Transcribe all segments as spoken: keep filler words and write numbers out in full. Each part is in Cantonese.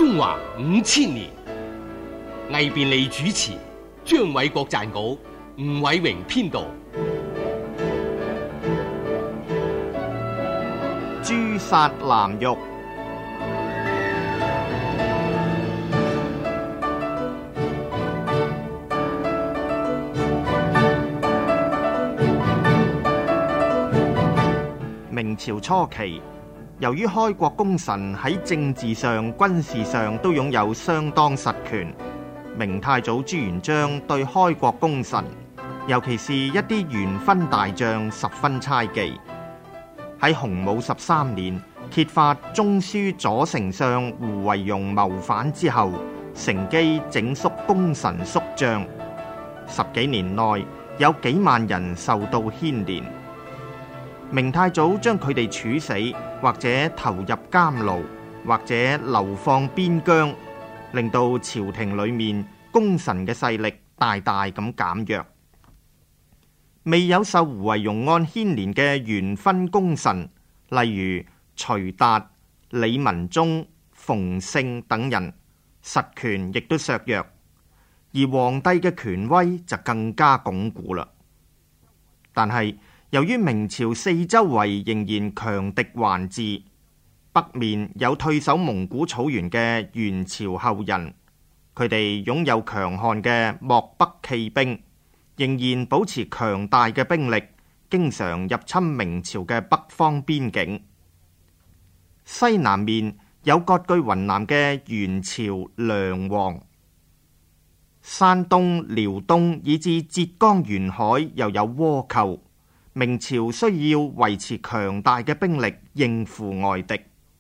中華五千年，魏便利主持，張偉國撰稿，吳偉榮編導。 誅殺藍玉。明朝初期，由於開國功臣喺政治上、軍事上都擁有相當實權，明太祖朱元璋對開國功臣，尤其是一啲元勳大將十分猜忌。喺洪武十三年揭發中書左丞相胡惟庸謀反之後，乘機整肅功臣宿將，十幾年內有幾萬人受到牽連。明太祖將佢哋處死，或者投入監牢，或者流放邊疆，令到朝廷裏面功臣嘅勢力大大咁減弱。未有受胡惟庸案牽連嘅元勳功臣，例如徐達、李文忠、馮勝等人，實權亦都削弱，而皇帝嘅權威就更加鞏固啦。但係由於明朝四周圍仍然強敵環伺，北面有退守蒙古草原嘅元朝後人，佢哋擁有強悍嘅漠北騎兵，仍然保持強大嘅兵力，經常入侵明朝嘅北方邊境。西南面有割據雲南嘅元朝梁王，山東、遼東以至浙江沿海又有倭寇。明朝需要維持強大嘅兵力應付外敵。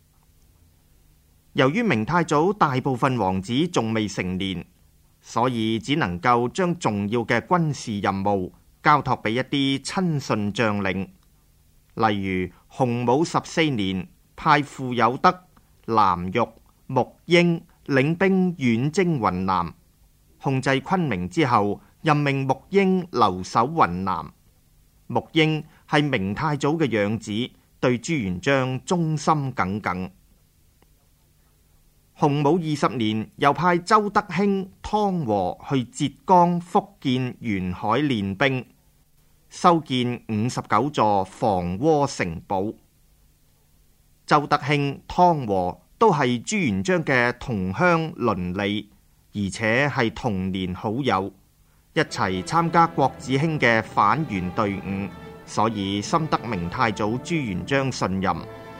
由於明太祖大部分王子仲未成年，所以只能夠將重要嘅軍事任務交託俾一啲親信將領，例如洪武十四年派傅有德、藍玉、穆英領兵遠征雲南，控制昆明之後，任命穆英留守雲南。穆英係明太祖嘅養子，對朱元璋忠心耿耿。洪武二十年，又派周德興、湯和去浙江、福建沿海練兵，修建五十九座防倭城堡。周德興、湯和都係朱元璋嘅同鄉鄰里，而且係童年好友，一齊參加郭子興嘅反元隊伍，所以深得明太祖朱元璋信任。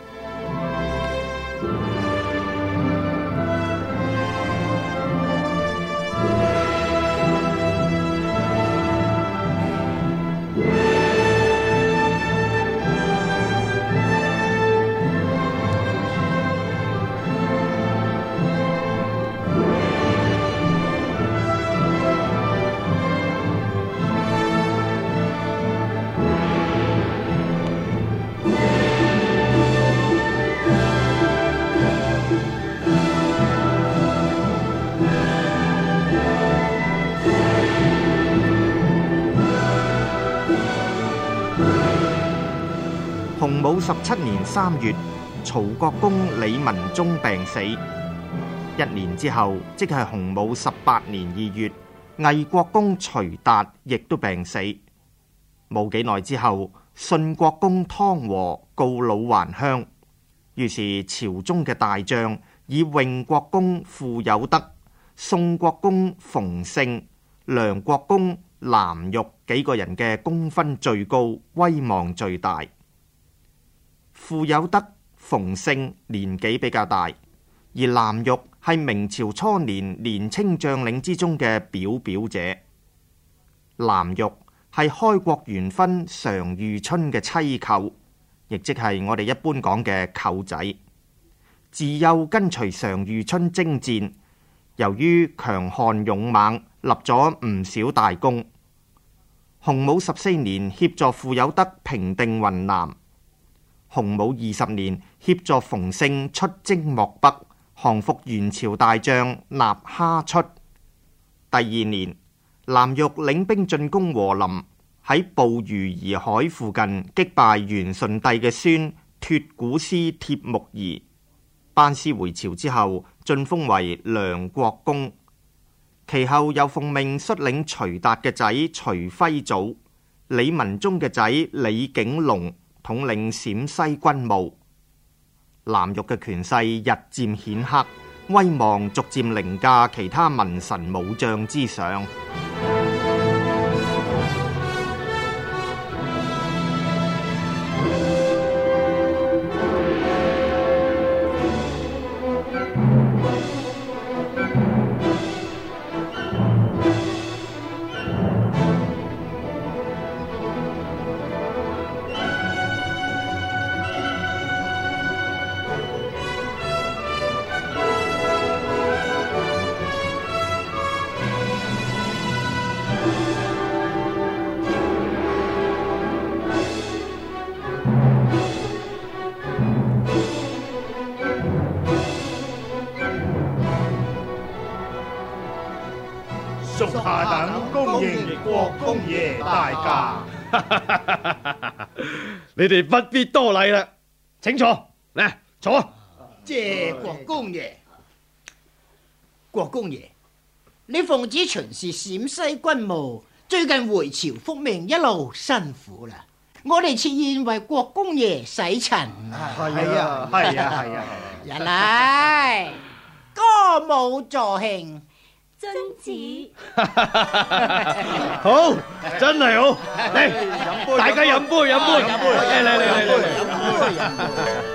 洪武十七年三月，曹國公李文忠病死。一年之後，即係洪武十八年二月，魏國公徐達亦都病死。冇幾耐之後，順國公湯和告老還鄉，於是朝中嘅大將以永國公傅有德、宋國公馮勝、梁國公藍玉幾個人嘅功勳最高，威望最大。傅有德、馮勝年紀比較大，而藍玉係明朝初年年青將領之中嘅表表者。藍玉係開國元勳常遇春嘅妻舅，亦即係我哋一般講嘅舅仔。自幼跟隨常遇春征戰，由於強悍勇猛，立咗唔少大功。洪武十四年協助傅有德平定雲南。洪武二十年協助馮勝出征漠北，降服元朝大將納哈出。第二年，藍玉領兵進攻和林，喺捕魚兒海附近擊敗元順帝嘅孫脫古斯帖木兒。 班師回朝之後，晉封為梁國公。其後又奉命率領徐達嘅仔徐輝祖、李文忠嘅仔李景隆統領陝西軍務。南越嘅權勢日漸顯赫，威望逐漸凌駕其他文臣武將之上。 屬下等恭迎國公爺大駕。 你哋不必多禮啦，請坐。嚟坐。 謝國公爺。國公爺，你奉旨巡視陝西軍務，最近回朝復命，一路辛苦啦。我哋設宴為國公爺洗塵。 係啊，係啊，係啊。 人嚟，歌舞助興。 遵旨。 好，真係好。嚟，大家飲杯，飲杯，飲杯。嚟嚟嚟嚟嚟。 飲杯。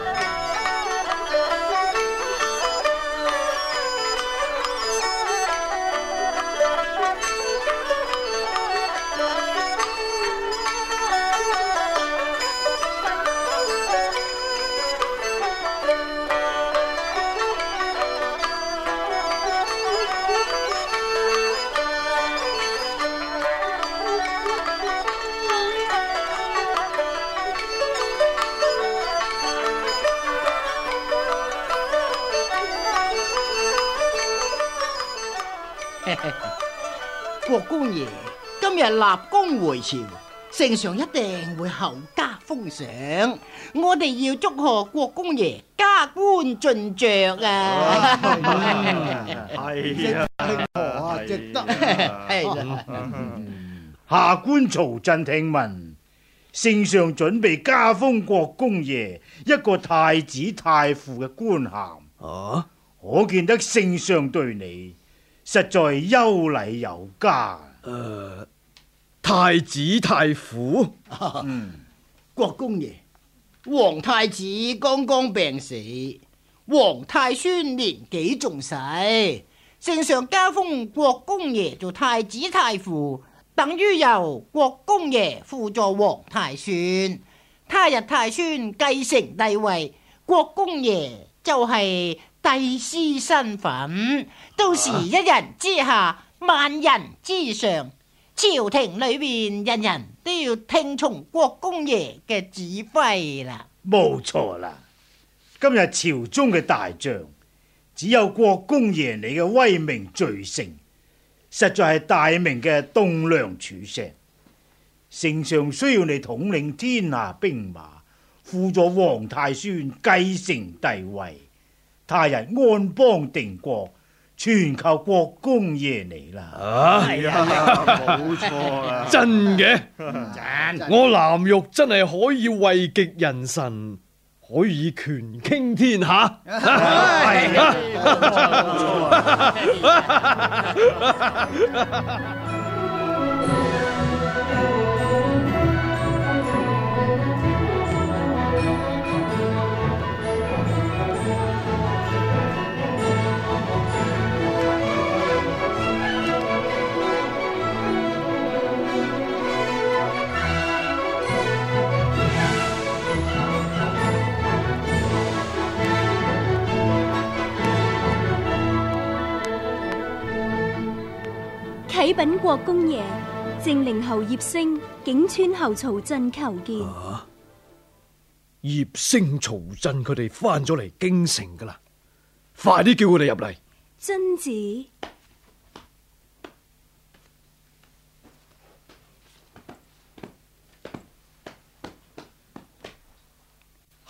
國公爺今日立功回朝，聖上一定會厚加封賞。我哋要祝賀國公爺加官進爵啊！ 係啊， 值得。係啦。 下官曹振聽聞，聖上準備加封國公爺一個太子太傅嘅官銜。 啊， 可見得聖上對你實在優禮有加。 誒、呃，太子太傅。 嗯，國公爺，皇太子剛剛病死，皇太孫年紀仲細，聖上加封國公爺做太子太傅，等於由國公爺輔助皇太孫。他日太孫繼承帝位，國公爺就係帝師身份，到時一人之下，萬人之上，朝廷裏面人人都要聽從國公爺嘅指揮啦。 冇錯啦，今日朝中嘅大將，只有國公爺你嘅威名最盛，實在係大明嘅棟梁柱石。聖上需要你統領天下兵馬，輔助皇太孫繼承帝位。他日安邦定國，全靠國公爺你啦！ 啊， 係啊，冇錯啦， 真嘅， 真我南獄真係可以位極人臣，可以權傾天下。 係啊，冇錯。 啟稟國公爺，正陵侯葉升、景川侯曹振求見。 啊，葉升、曹振佢哋翻咗嚟京城噶啦，快啲叫佢哋入嚟。 遵旨。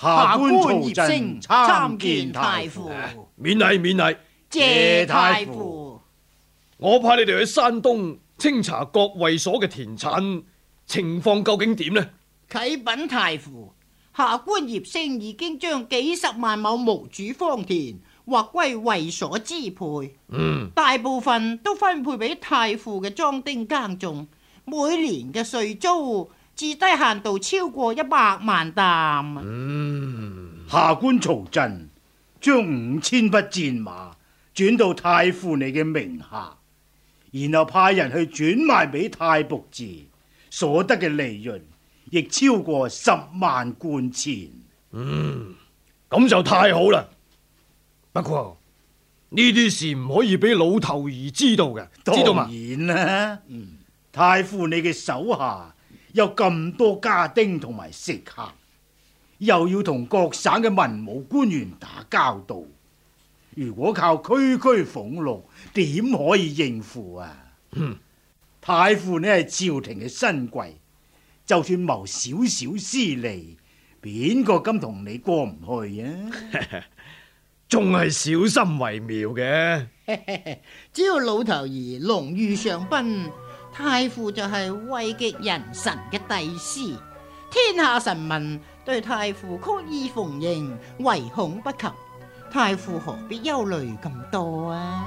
下官曹葉真星參參見見太太傅傅。 免禮免禮， 謝太傅。 我派你哋去山東清查各衛所嘅田產情況究竟點呢？ 啟稟太傅，下官葉星已經將幾十萬畝無主荒田劃歸衛所支配， 嗯， 大部分都分配俾太傅嘅莊丁耕種，每年嘅稅租至低限度超過一百萬擔。 嗯， 下官曹真將五千匹戰馬轉到太傅你嘅名下，然後派人去轉賣俾太僕寺，所得嘅利潤亦超過十萬貫錢。 嗯，咁就太好啦。不過呢啲事唔可以俾老頭兒知道嘅，知道嘛？ 當然啦，嗯，太傅你嘅手下有咁多家丁同埋食客，又要同各省嘅文武官員打交道，如果靠區區俸祿，點可以應付啊？ 嗯， 太傅你係朝廷嘅新貴，就算謀少少私利，邊個敢同你過唔去啊？ 仲係小心為妙嘅。 只要老頭兒龍御上賓，太傅就係位極人臣嘅帝師，天下臣民對太傅曲意逢迎，唯恐不及。太傅何必憂慮咁多啊？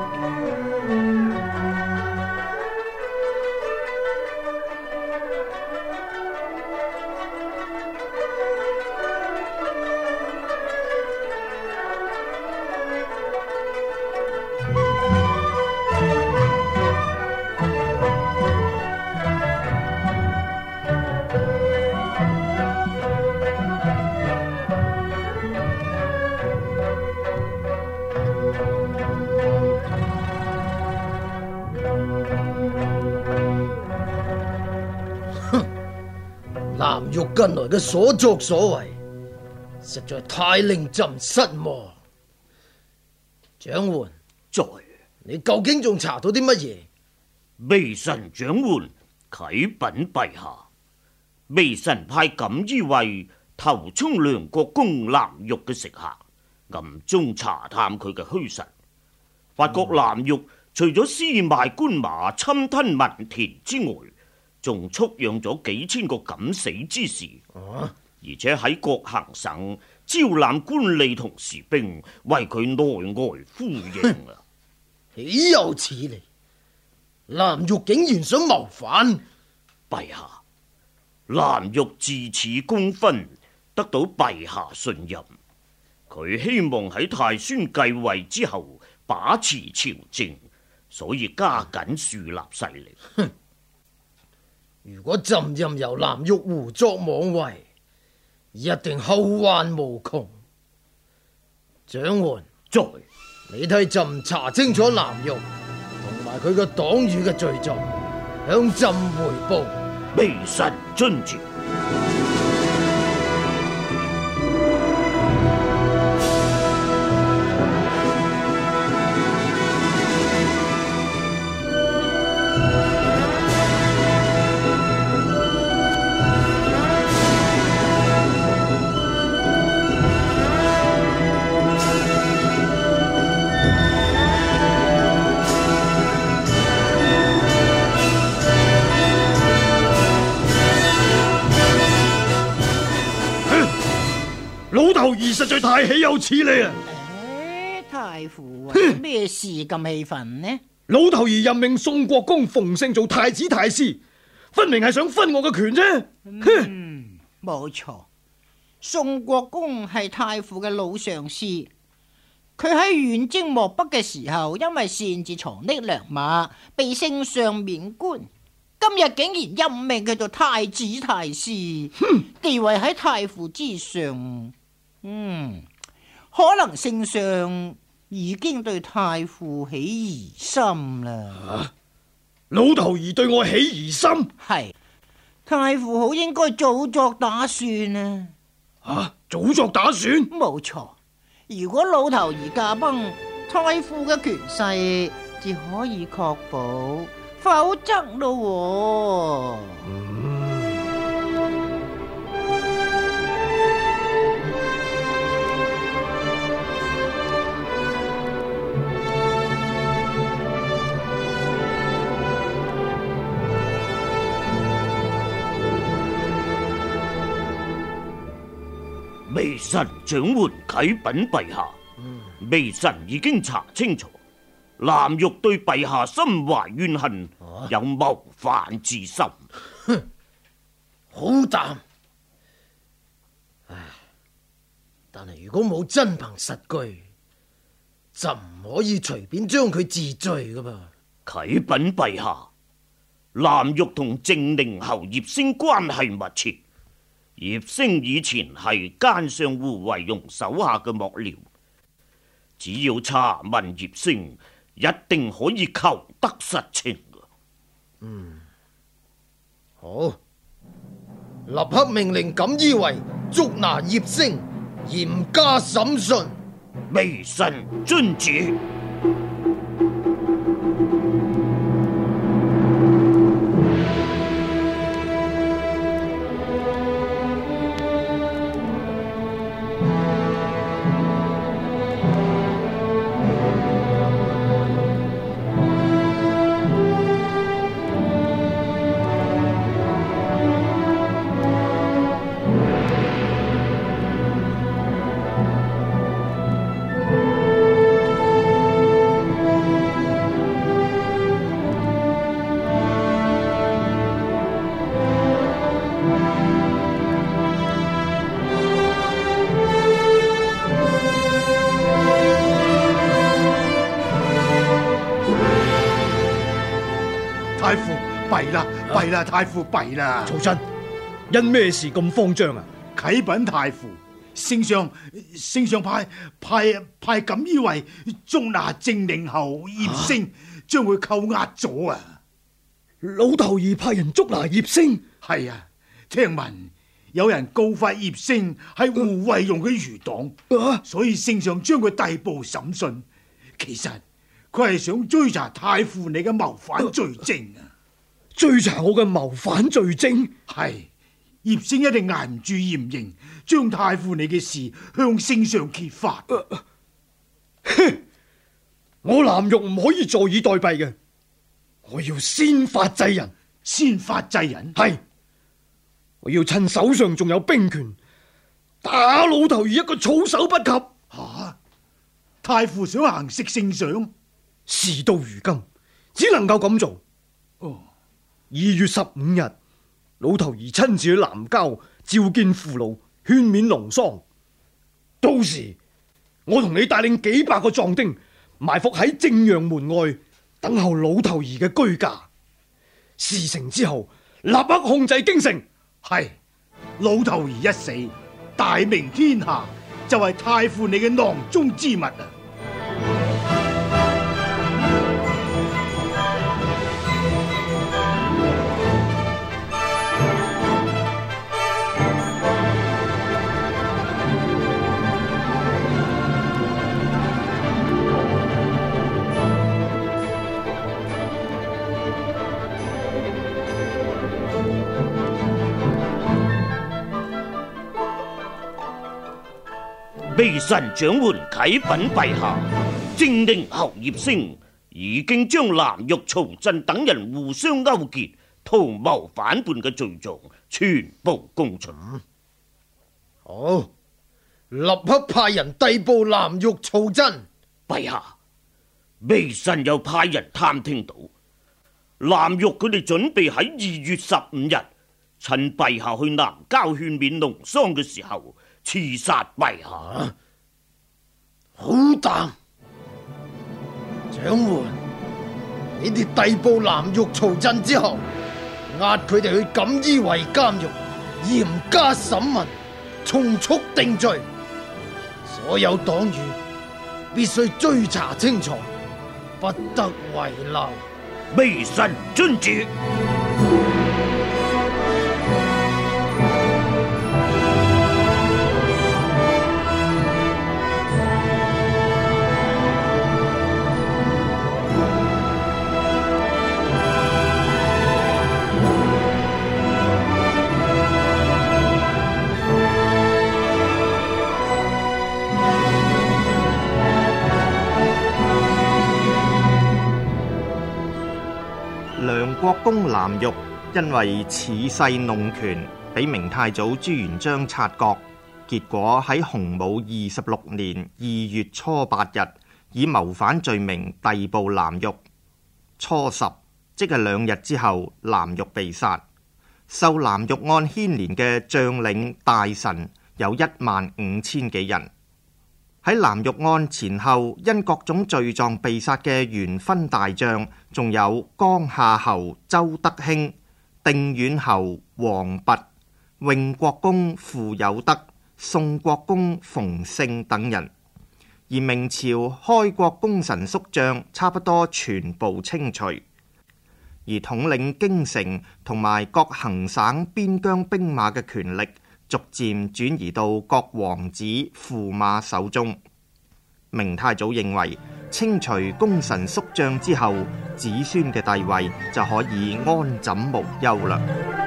藍玉近來嘅所作所為，實在太令朕失望。長喚， 在你究竟仲查到啲乜嘢？ 微臣長喚啟稟陛下，微臣派錦衣衛頭衝梁國公藍玉嘅食客，暗中查探佢嘅虛實，發覺藍玉除咗私賣官馬、侵吞民田之外，仲蓄養咗幾千個敢死之士， 啊、 而且喺各行省招攬官吏同士兵，為佢內外呼應啊！ 豈有此理！藍玉竟然想謀反！ 陛下，藍玉自恃功勳，得到陛下信任，佢希望喺太孫繼位之後把持朝政，所以加緊樹立勢力。 哼！如果朕任由藍玉胡作妄為，一定後患無窮。長喚， 在你替朕查清楚藍玉同埋佢個黨羽嘅罪狀，向朕回報。 微臣遵旨。 老頭兒實在太豈有此理啊！ 誒，太傅為咩事咁氣憤呢？ 老頭兒任命宋國公馮勝做太子太師，分明係想分我嘅權啫。 嗯，冇錯，宋國公係太傅嘅老上司，佢喺遠征漠北嘅時候，因為擅自藏匿糧馬，被聖上免官。今日竟然任命佢做太子太師，地位喺太傅之上。嗯，可能聖上已經對太傅起疑心啦。 啊，老頭兒對我起疑心？ 係，太傅好應該早作打算啊！ 啊，早作打算？ 冇錯，如果老頭兒駕崩，太傅嘅權勢至可以確保，否則咯。 嗯臣掌門啟稟陛下，微臣已經查清楚，藍玉對陛下心懷怨恨， 啊、 有謀反之心。 哼，好淡。唉，但係如果冇真憑實據，就唔可以隨便將佢治罪噶噃。 啟稟陛下，藍玉同靜寧侯葉星關係密切。葉星以前係奸相胡惟庸手下嘅幕僚，只要查問葉星，一定可以求得實情。 嗯，好，立刻命令錦衣衛捉拿葉星，嚴加審訊。 微臣遵旨。 太傅弊啦，弊啦，太傅弊啦！ 曹真，因咩事咁慌張啊？ 啟稟太傅，聖上聖上派派派錦衣衛捉拿靜寧侯葉星，將會扣押咗啊！ 老頭兒派人捉拿葉星？ 係啊，聽聞有人告發葉星係胡惟庸嘅餘黨， 啊、 所以聖上將佢逮捕審訊。其實佢係想追查太傅你嘅謀反罪證啊！ 追查我嘅謀反罪證？ 係葉星一定捱唔住嚴刑，將太傅你嘅事向聖上揭發。 哼、啊！我藍玉唔可以坐以待斃嘅，我要先發制人。 先發制人？ 係，我要趁手上仲有兵權，打老頭兒一個措手不及。 吓、啊！太傅想行刺聖上？ 事到如今，只能夠咁做。 哦， 二月十五日，老頭兒親自去南郊召見父老，勸勉農桑。到時我同你帶領幾百個壯丁埋伏喺正陽門外，等候老頭兒嘅居駕。事成之後，立刻控制京城。 係，老頭兒一死，大明天下就係太傅你嘅囊中之物啊！ 微臣掌門啟稟陛下，靜寧侯葉星已經將藍玉、曹真等人互相勾結、圖謀反叛嘅罪狀全部供出。 好，立刻派人逮捕藍玉、曹真。 陛下，微臣又派人探聽到藍玉佢哋準備喺二月十五日趁陛下去南郊勸勉農桑嘅時候刺殺陛下。 啊、好淡，掌門，你哋逮捕藍玉、曹真之後，押佢哋去錦衣衛監獄，嚴加審問，從速定罪。所有黨羽必須追查清楚，不得遺漏。 微臣遵旨。 梁國公藍玉因為恃勢弄權，俾明太祖朱元璋察覺， 結果喺洪武二十六年二月初八日，以謀反罪名逮捕藍玉。初十，即係兩日之後，藍玉被殺。受藍玉案牽連嘅將領大臣有一萬五千幾人。喺藍玉案前後，因各種罪狀被殺嘅元勳大將，仲有江夏侯周德興、定遠侯王弼、榮國公傅有德、宋國公馮勝等人。而明朝開國功臣宿將差不多全部清除，而統領京城同埋各行省邊疆兵馬嘅權力，逐漸轉移到各王子駙馬手中。明太祖認為，清除功臣宿將之後，子孫嘅地位就可以安枕無憂啦。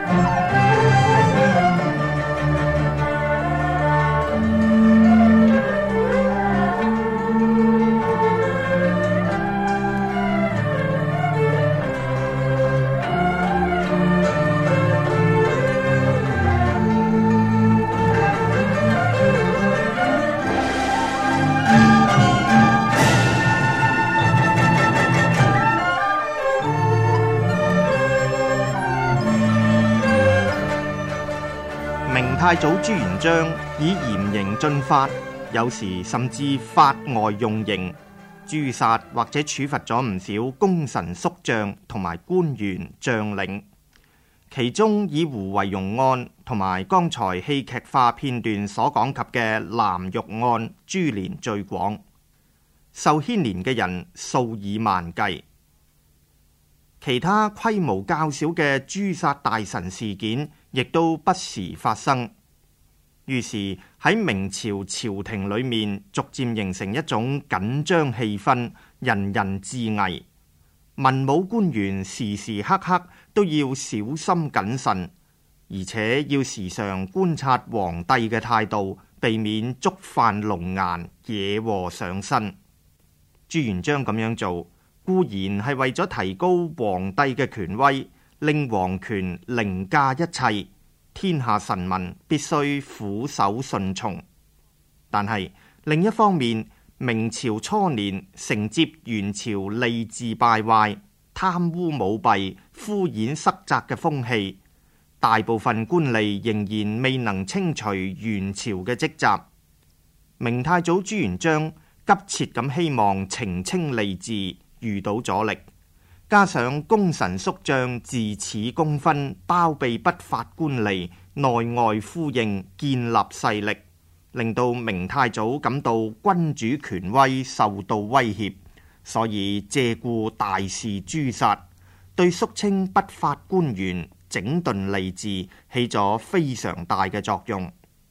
太祖朱元璋以嚴刑峻法，有時甚至法外用刑，誅殺或者處罰咗唔少功臣宿將同埋官員將領。其中以胡惟庸案同埋剛才戲劇化片段所講及嘅藍玉案株連最廣，受牽連嘅人數以萬計。其他規模較小嘅誅殺大臣事件亦都不時發生，於是喺明朝朝廷裏面逐漸形成一種緊張氣氛，人人自危。文武官員時時刻刻都要小心謹慎，而且要時常觀察皇帝嘅態度，避免觸犯龍顏，惹禍上身。朱元璋咁樣做，固然係為咗提高皇帝嘅權威，令皇權凌駕一切，天下臣民必須俯首順從。但係另一方面，明朝初年承接元朝吏治敗壞、貪污舞弊、敷衍塞責嘅風氣，大部分官吏仍然未能清除元朝嘅積習。明太祖朱元璋急切咁希望澄清吏治，遇到阻力，加上功臣宿將自恃功勳，包庇不法官吏，內外呼應，建立勢力，令到明太祖感到君主權威受到威脅，所以借故大肆誅殺，對肅清不法官員、整頓吏治起咗非常大嘅作用。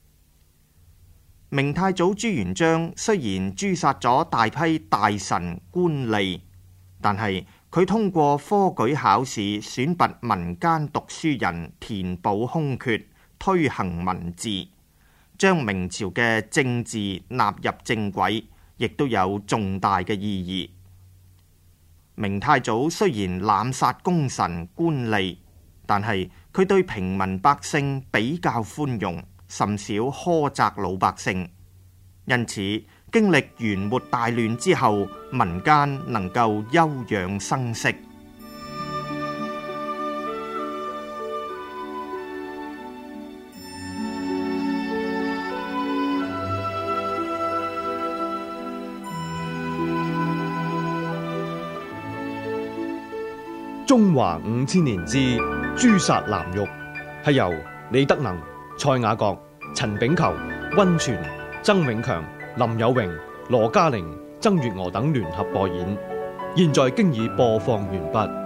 明太祖朱元璋雖然誅殺咗大批大臣官吏，但係佢通過科舉考試選拔民間讀書人，填補空缺，推行民治，將明朝嘅政治納入正軌，亦都有重大嘅意義。明太祖雖然濫殺功臣官吏，但係佢對平民百姓比較寬容，甚少苛責老百姓，因此經歷元末大亂之後，民間能夠休養生息。 中華五千年之誅殺藍玉，係由李德能、蔡雅閣、陳炳球、溫泉、曾永強、林有榮、羅嘉玲、曾月娥等聯合播演，現在經已播放完畢。